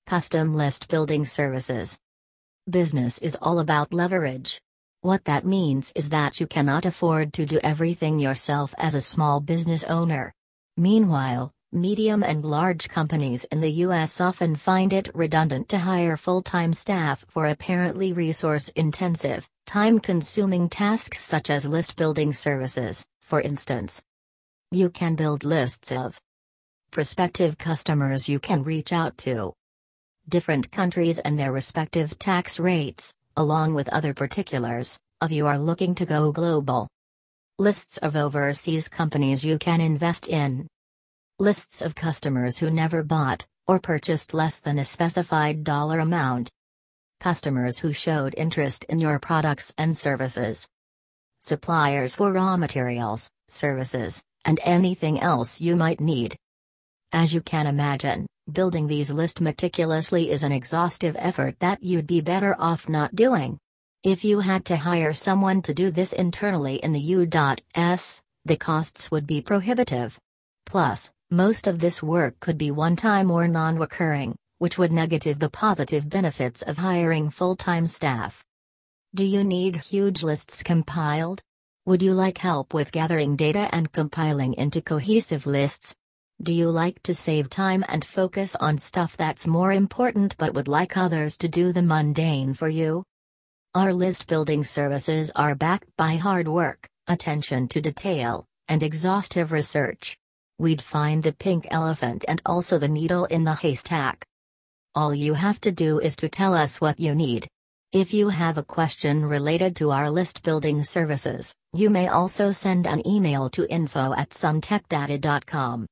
Custom list building services. Business is all about leverage. What that means is that you cannot afford to do everything yourself as a small business owner. Meanwhile, medium and large companies in the US often find it redundant to hire full-time staff for apparently resource-intensive, time-consuming tasks such as list building services, for instance. You can build lists of prospective customers you can reach out to. Different countries and their respective tax rates, along with other particulars, if you are looking to go global. Lists of overseas companies you can invest in. Lists of customers who never bought, or purchased less than a specified dollar amount. Customers who showed interest in your products and services. Suppliers for raw materials, services, and anything else you might need. As you can imagine, building these lists meticulously is an exhaustive effort that you'd be better off not doing. If you had to hire someone to do this internally in the U.S., the costs would be prohibitive. Plus, most of this work could be one-time or non-recurring, which would negate the positive benefits of hiring full-time staff. Do you need huge lists compiled? Would you like help with gathering data and compiling into cohesive lists? Do you like to save time and focus on stuff that's more important but would like others to do the mundane for you? Our list building services are backed by hard work, attention to detail, and exhaustive research. We'd find the pink elephant and also the needle in the haystack. All you have to do is to tell us what you need. If you have a question related to our list building services, you may also send an email to info@suntechdata.com.